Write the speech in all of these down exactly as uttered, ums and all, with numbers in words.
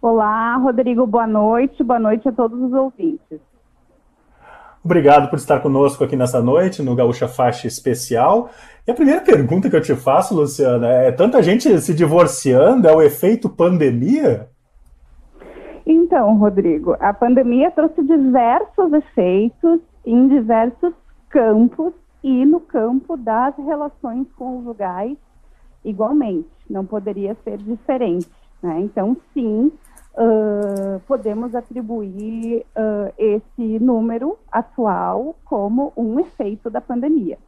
Olá, Rodrigo, boa noite. Boa noite a todos os ouvintes. Obrigado por estar conosco aqui nessa noite, no Gaúcha Faixa Especial. E a primeira pergunta que eu te faço, Luciana, é tanta gente se divorciando, é o efeito pandemia? Então, Rodrigo, a pandemia trouxe diversos efeitos em diversos campos e no campo das relações conjugais igualmente. Não poderia ser diferente, né? Então, sim, uh, podemos atribuir uh, esse número atual como um efeito da pandemia.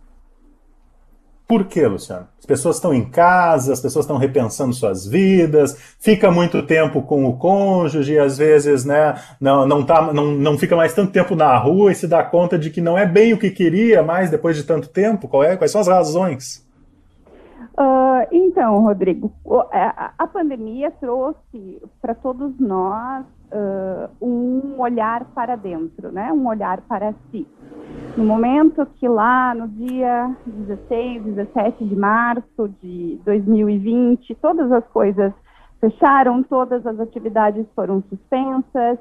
Por quê, Luciano? As pessoas estão em casa, as pessoas estão repensando suas vidas, fica muito tempo com o cônjuge, às vezes, né, não, não, tá, não, não fica mais tanto tempo na rua e se dá conta de que não é bem o que queria mais depois de tanto tempo. Qual é? Quais são as razões? Uh, então, Rodrigo, a, a pandemia trouxe para todos nós uh, um olhar para dentro, né? Um olhar para si. No momento que lá no dia dezesseis, dezessete de março de dois mil e vinte, todas as coisas fecharam, todas as atividades foram suspensas,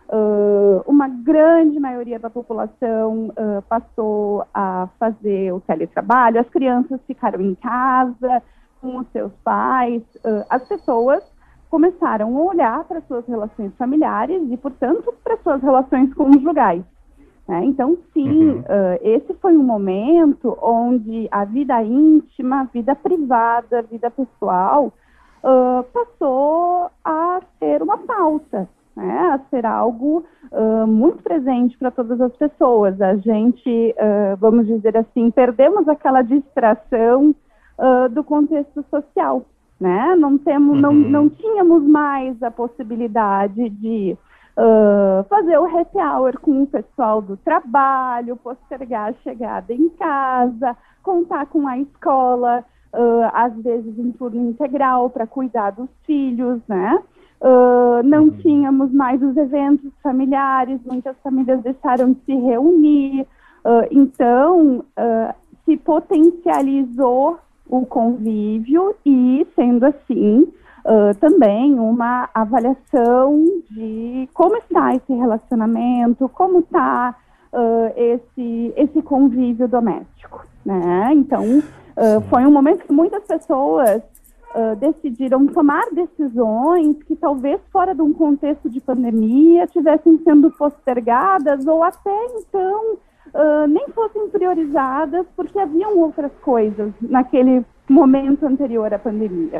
uh, uma grande maioria da população uh, passou a fazer o teletrabalho, as crianças ficaram em casa com os seus pais, uh, as pessoas começaram a olhar para suas relações familiares e, portanto, para suas relações conjugais. Né? Então, sim, uhum. uh, esse foi um momento onde a vida íntima, a vida privada, a vida pessoal uh, passou a ser uma pauta, né? A ser algo uh, muito presente para todas as pessoas. A gente, uh, vamos dizer assim, perdemos aquela distração uh, do contexto social, né? Não, temos, uhum. não, não tínhamos mais a possibilidade de Uh, fazer o happy hour com o pessoal do trabalho, postergar a chegada em casa, contar com a escola, uh, às vezes em turno integral para cuidar dos filhos, né? Uh, não uhum. tínhamos mais os eventos familiares, muitas famílias deixaram de se reunir, uh, então uh, se potencializou o convívio e, sendo assim, Uh, também uma avaliação de como está esse relacionamento, como está uh, esse, esse convívio doméstico, né? Então, uh, foi um momento que muitas pessoas uh, decidiram tomar decisões que talvez fora de um contexto de pandemia tivessem sendo postergadas ou até então uh, nem fossem priorizadas porque haviam outras coisas naquele momento anterior à pandemia.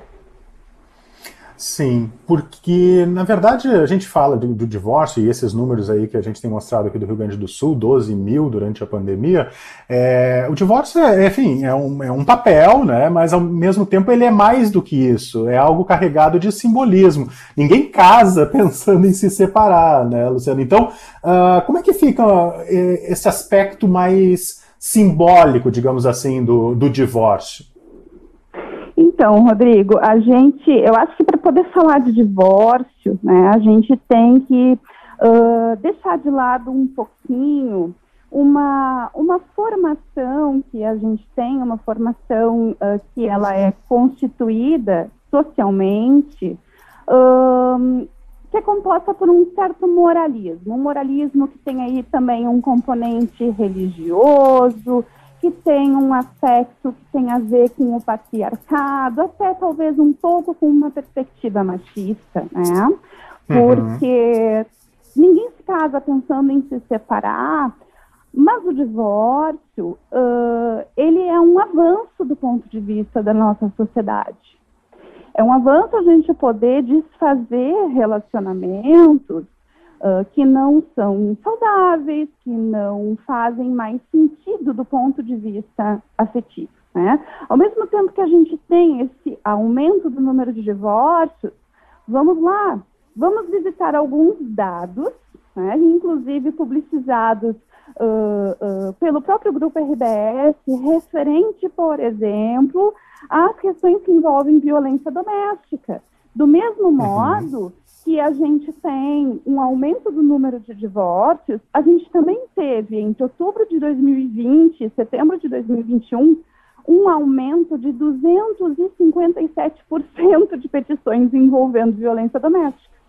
Sim, porque, na verdade, a gente fala do, do divórcio e esses números aí que a gente tem mostrado aqui do Rio Grande do Sul, doze mil durante a pandemia, é, o divórcio, é, enfim, é um, é um papel, né, mas ao mesmo tempo ele é mais do que isso, é algo carregado de simbolismo. Ninguém casa pensando em se separar, né, Luciano? Então, uh, como é que fica esse aspecto mais simbólico, digamos assim, do, do divórcio? Então, Rodrigo, a gente, eu acho que para poder falar de divórcio, né, a gente tem que uh, deixar de lado um pouquinho uma, uma formação que a gente tem, uma formação uh, que ela é constituída socialmente, uh, que é composta por um certo moralismo, um moralismo que tem aí também um componente religioso, que tem um aspecto que tem a ver com o patriarcado, até talvez um pouco com uma perspectiva machista, né? Porque uhum. ninguém se casa pensando em se separar, mas o divórcio, uh, ele é um avanço do ponto de vista da nossa sociedade. É um avanço a gente poder desfazer relacionamentos Uh, que não são saudáveis, que não fazem mais sentido do ponto de vista afetivo, né? Ao mesmo tempo que a gente tem esse aumento do número de divórcios, vamos lá, vamos visitar alguns dados, né, inclusive publicizados uh, uh, pelo próprio Grupo R B S, referente, por exemplo, às questões que envolvem violência doméstica. Do mesmo modo uhum. que a gente tem um aumento do número de divórcios, a gente também teve, entre outubro de dois mil e vinte e setembro de dois mil e vinte e um, um aumento de duzentos e cinquenta e sete por cento de petições envolvendo violência doméstica.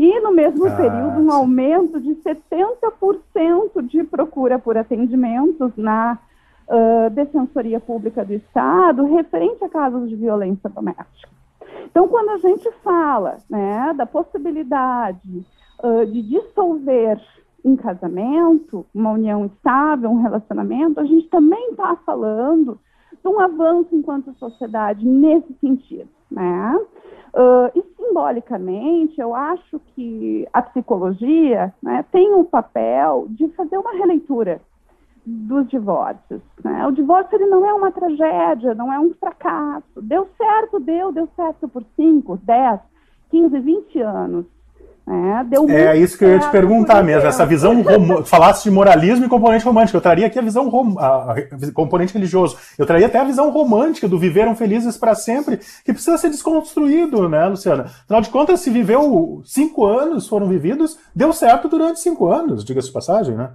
E no mesmo ah, período, um aumento de setenta por cento de procura por atendimentos na uh, Defensoria Pública do Estado referente a casos de violência doméstica. Então, quando a gente fala, né, da possibilidade uh, de dissolver um casamento, uma união estável, um relacionamento, a gente também está falando de um avanço enquanto sociedade nesse sentido, né? Uh, e simbolicamente, eu acho que a psicologia, né, tem o papel de fazer uma releitura dos divórcios, né? O divórcio, ele não é uma tragédia, não é um fracasso. Deu certo, deu, deu certo por cinco, dez, quinze, vinte anos. É, deu é isso que eu ia te perguntar mesmo, essa visão, rom... falasse de moralismo e componente romântico, eu traria aqui a visão, rom... a... a componente religioso, eu traria até a visão romântica do viveram felizes para sempre, que precisa ser desconstruído, né, Luciana? Afinal de contas, se viveu cinco anos, foram vividos, deu certo durante cinco anos, diga-se de passagem, né?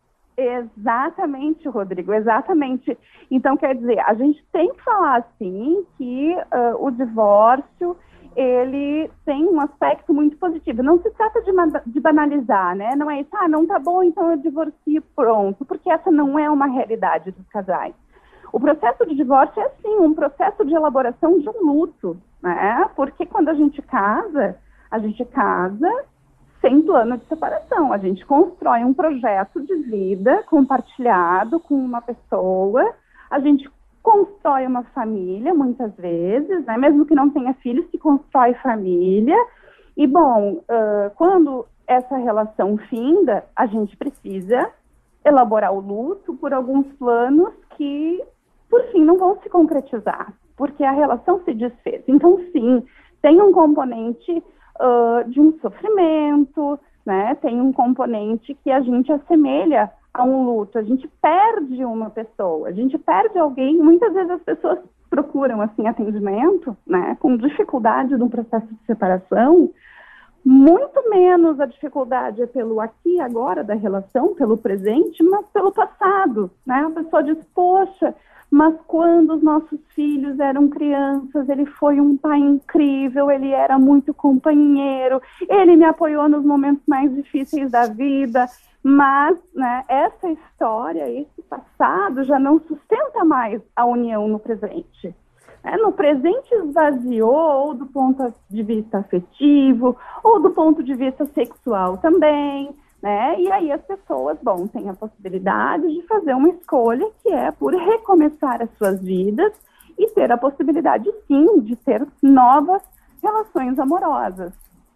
Exatamente, Rodrigo, exatamente. Então, quer dizer, a gente tem que falar, sim, que uh, o divórcio, ele tem um aspecto muito positivo. Não se trata de, de banalizar, né? Não é isso, ah, não tá bom, então eu divorcio, pronto, porque essa não é uma realidade dos casais. O processo de divórcio é, sim, um processo de elaboração de um luto, né? Porque quando a gente casa, a gente casa sem plano de separação. A gente constrói um projeto de vida compartilhado com uma pessoa, a gente constrói uma família, muitas vezes, né? Mesmo que não tenha filhos, se constrói família. E, bom, uh, quando essa relação finda, a gente precisa elaborar o luto por alguns planos que, por fim, não vão se concretizar, porque a relação se desfez. Então, sim, tem um componente uh, de um sofrimento, né? Tem um componente que a gente assemelha a um luto, a gente perde uma pessoa, a gente perde alguém, muitas vezes as pessoas procuram, assim, atendimento, né, com dificuldade no processo de separação, muito menos a dificuldade é pelo aqui e agora da relação, pelo presente, mas pelo passado, né, a pessoa diz, poxa, mas quando os nossos filhos eram crianças, ele foi um pai incrível, ele era muito companheiro, ele me apoiou nos momentos mais difíceis da vida. Mas, né, essa história, esse passado já não sustenta mais a união no presente. É, no presente esvaziou, ou do ponto de vista afetivo, ou do ponto de vista sexual também, né? E aí as pessoas, bom, têm a possibilidade de fazer uma escolha que é por recomeçar as suas vidas e ter a possibilidade, sim, de ter novas relações amorosas.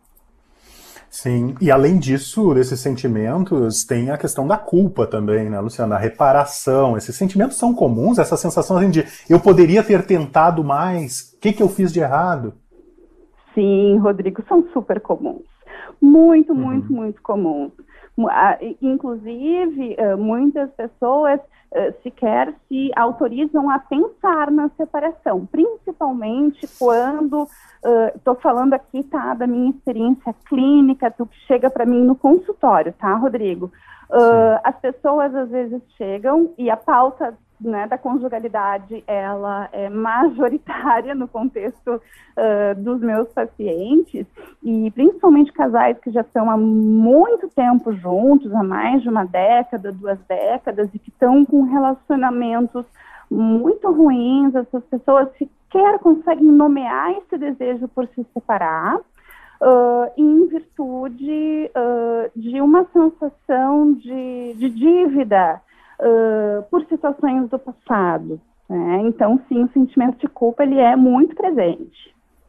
Sim, e além disso, desses sentimentos, tem a questão da culpa também, né, Luciana? A reparação. Esses sentimentos são comuns, essa sensação assim, de eu poderia ter tentado mais, o que, que eu fiz de errado? Sim, Rodrigo, são super comuns. Muito, uhum. muito, muito comuns. Inclusive, muitas pessoas sequer se autorizam a pensar na separação, principalmente quando, estou uh, falando aqui, tá, da minha experiência clínica, do que chega para mim no consultório, tá, Rodrigo? Uh, as pessoas às vezes chegam e a pauta, né, da conjugalidade, ela é majoritária no contexto uh, dos meus pacientes, e principalmente casais que já estão há muito tempo juntos, há mais de uma década, duas décadas, e que estão com relacionamentos muito ruins. Essas pessoas sequer conseguem nomear esse desejo por se separar, uh, em virtude uh, de uma sensação de, de dívida, Uh, por situações do passado, né? Então, sim, o sentimento de culpa, ele é muito presente.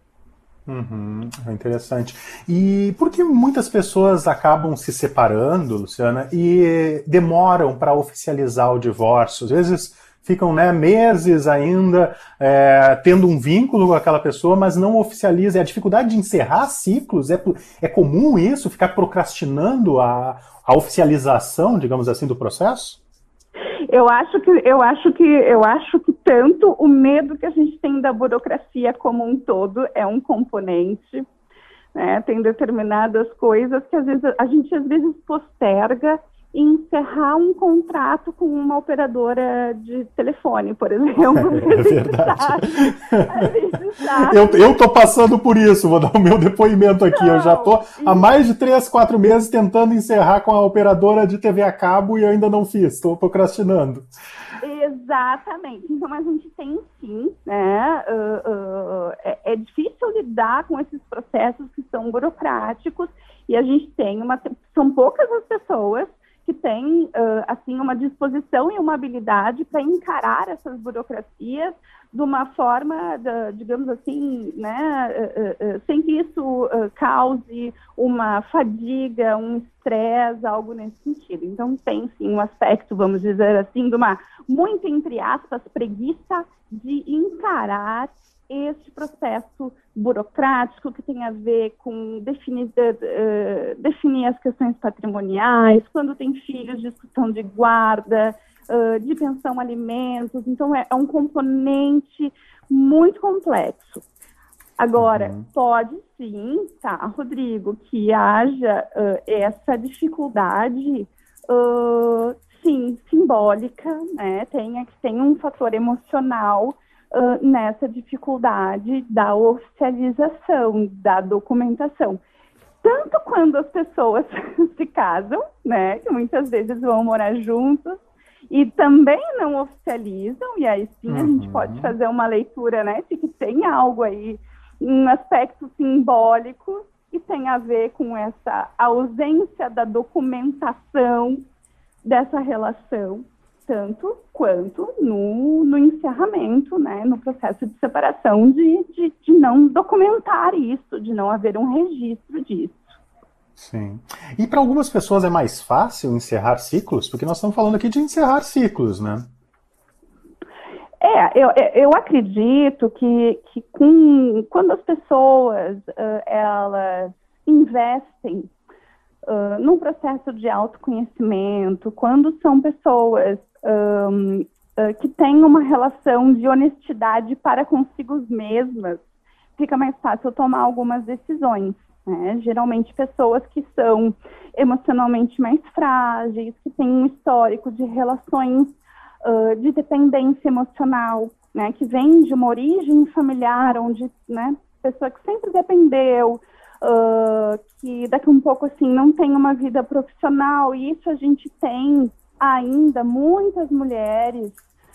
Uhum, é interessante. E por que muitas pessoas acabam se separando, Luciana, e demoram para oficializar o divórcio? Às vezes ficam, né, meses ainda é, tendo um vínculo com aquela pessoa, mas não oficializa. É a dificuldade de encerrar ciclos? É, é comum isso, ficar procrastinando a, a oficialização, digamos assim, do processo? Eu acho que eu acho que eu acho que tanto o medo que a gente tem da burocracia como um todo é um componente, né? Tem determinadas coisas que às vezes a gente às vezes posterga encerrar um contrato com uma operadora de telefone, por exemplo. É verdade. A gente sabe. Eu, eu tô passando por isso, vou dar o meu depoimento aqui. Não, eu já tô há mais de três, quatro meses tentando encerrar com a operadora de T V a cabo e eu ainda não fiz, estou procrastinando. Exatamente. Então a gente tem sim, né? Uh, uh, é, é difícil lidar com esses processos que são burocráticos e a gente tem uma. São poucas as pessoas que têm, uh, assim, uma disposição e uma habilidade para encarar essas burocracias de uma forma, de, digamos assim, né, uh, uh, uh, sem que isso uh, cause uma fadiga, um estresse, algo nesse sentido. Então, tem, sim, um aspecto, vamos dizer assim, de uma, muito, entre aspas, preguiça de encarar este processo burocrático que tem a ver com definir, uh, definir as questões patrimoniais, quando tem filhos, discussão de guarda, uh, de pensão alimentos. Então, é, é um componente muito complexo. Agora, uhum. pode sim, tá, Rodrigo, que haja uh, essa dificuldade, uh, sim, simbólica, né? Tem, tem um fator emocional Uh, nessa dificuldade da oficialização, da documentação. Tanto quando as pessoas se casam, né, que muitas vezes vão morar juntos, e também não oficializam, e aí sim a uhum. gente pode fazer uma leitura, né, de que tem algo aí, um aspecto simbólico, que tem a ver com essa ausência da documentação dessa relação, tanto quanto no, no encerramento, né, no processo de separação, de, de, de não documentar isso, de não haver um registro disso. Sim. E para algumas pessoas é mais fácil encerrar ciclos? Porque nós estamos falando aqui de encerrar ciclos, né? É, eu, eu acredito que, que com, quando as pessoas uh, elas investem Uh, num processo de autoconhecimento, quando são pessoas um, uh, que têm uma relação de honestidade para consigo mesmas, fica mais fácil tomar algumas decisões, né? Geralmente pessoas que são emocionalmente mais frágeis, que têm um histórico de relações uh, de dependência emocional, né? Que vem de uma origem familiar, onde, né, pessoa que sempre dependeu, Uh, que daqui um pouco assim não tem uma vida profissional, e isso a gente tem ainda muitas mulheres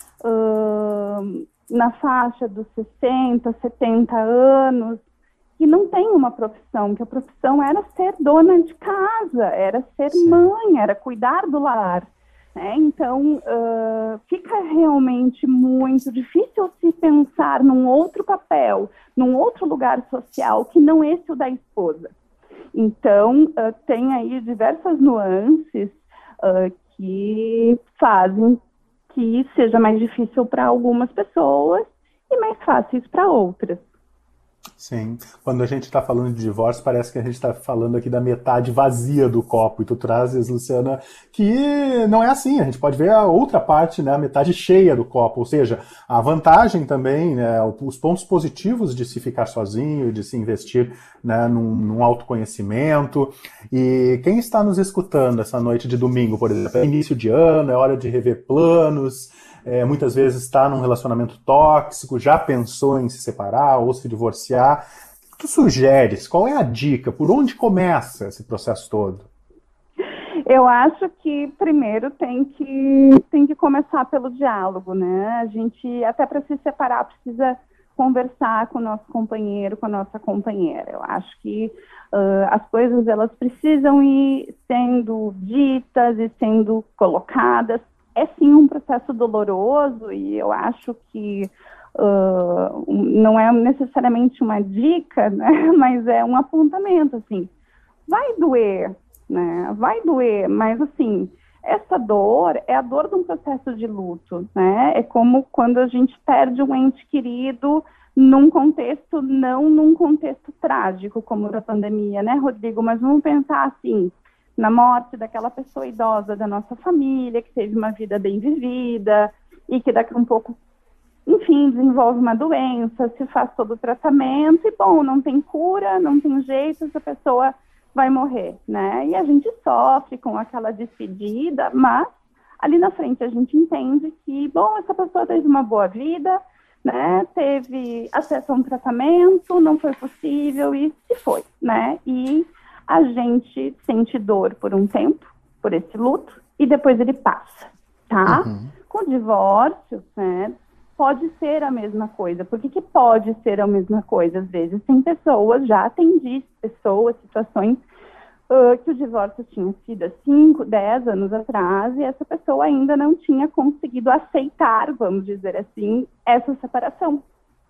uh, na faixa dos sessenta, setenta anos que não tem uma profissão, que a profissão era ser dona de casa, era ser Sim. mãe, era cuidar do lar, né? Então uh, fica realmente muito difícil se pensar num outro papel, num outro lugar social que não esse o da esposa. Então, uh, tem aí diversas nuances uh, que fazem que seja mais difícil para algumas pessoas e mais fáceis para outras. Sim, quando a gente está falando de divórcio, parece que a gente está falando aqui da metade vazia do copo, e tu trazes, Luciana, que não é assim, a gente pode ver a outra parte, né, a metade cheia do copo, ou seja, a vantagem também, né, os pontos positivos de se ficar sozinho, de se investir, né, num, num autoconhecimento. E quem está nos escutando essa noite de domingo, por exemplo, é início de ano, é hora de rever planos, É, muitas vezes está num relacionamento tóxico, já pensou em se separar ou se divorciar. O que tu sugeres? Qual é a dica? Por onde começa esse processo todo? Eu acho que primeiro tem que, tem que começar pelo diálogo, né? A gente, até para se separar, precisa conversar com o nosso companheiro, com a nossa companheira. Eu acho que uh, as coisas elas precisam ir sendo ditas e sendo colocadas. É sim um processo doloroso, e eu acho que uh, não é necessariamente uma dica, né, mas é um apontamento, assim, vai doer, né, vai doer, mas assim, essa dor é a dor de um processo de luto, né, é como quando a gente perde um ente querido num contexto, não num contexto trágico, como o da pandemia, né, Rodrigo, mas vamos pensar assim, na morte daquela pessoa idosa da nossa família, que teve uma vida bem vivida e que daqui a um pouco, enfim, desenvolve uma doença, se faz todo o tratamento e, bom, não tem cura, não tem jeito, essa pessoa vai morrer, né? E a gente sofre com aquela despedida, mas ali na frente a gente entende que, bom, essa pessoa teve uma boa vida, né? Teve acesso a um tratamento, não foi possível e se foi, né? E a gente sente dor por um tempo, por esse luto, e depois ele passa, tá? Uhum. Com o divórcio, né? Pode ser a mesma coisa. Por que que pode ser a mesma coisa? Às vezes tem pessoas, já atendi pessoas, situações uh, que o divórcio tinha sido há cinco, dez anos atrás e essa pessoa ainda não tinha conseguido aceitar, vamos dizer assim, essa separação.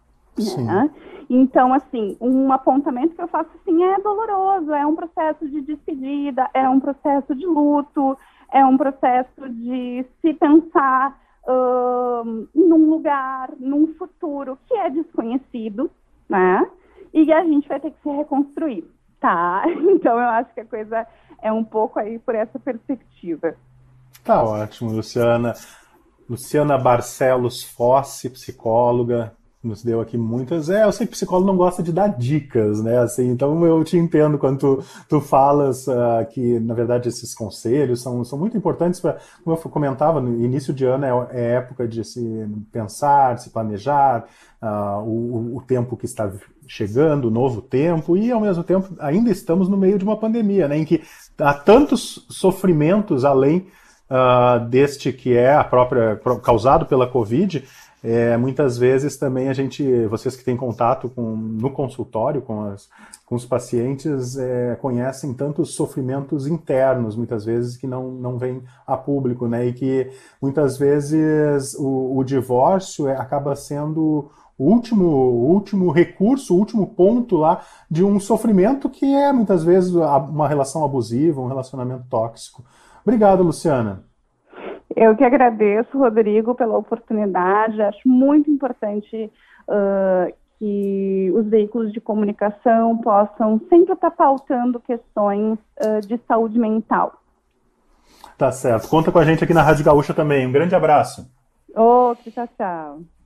Né? Então, assim, um apontamento que eu faço assim é doloroso, é um processo de despedida, é um processo de luto, é um processo de se pensar Uh, num lugar, num futuro que é desconhecido, né? E a gente vai ter que se reconstruir, tá? Então eu acho que a coisa é um pouco aí por essa perspectiva. Tá ótimo, Luciana. Luciana Barcelos Fossi, psicóloga, nos deu aqui muitas... É, eu sei que psicólogo não gosta de dar dicas, né? Assim, então eu te entendo quando tu, tu falas uh, que, na verdade, esses conselhos são, são muito importantes para, como eu comentava, no início de ano é, é época de se pensar, de se planejar, uh, o, o tempo que está chegando, o novo tempo, e, ao mesmo tempo, ainda estamos no meio de uma pandemia, né? Em que há tantos sofrimentos além uh, deste que é a própria, causado pela Covid. É, muitas vezes também a gente, vocês que têm contato com, no consultório com, as, com os pacientes, é, conhecem tantos sofrimentos internos, muitas vezes, que não, não vêm a público, né? E que muitas vezes o, o divórcio é, acaba sendo o último, o último recurso, o último ponto lá de um sofrimento que é muitas vezes uma relação abusiva, um relacionamento tóxico. Obrigado, Luciana. Eu que agradeço, Rodrigo, pela oportunidade. Acho muito importante uh, que os veículos de comunicação possam sempre estar pautando questões uh, de saúde mental. Tá certo. Conta com a gente aqui na Rádio Gaúcha também. Um grande abraço. Outro, tchau, tchau.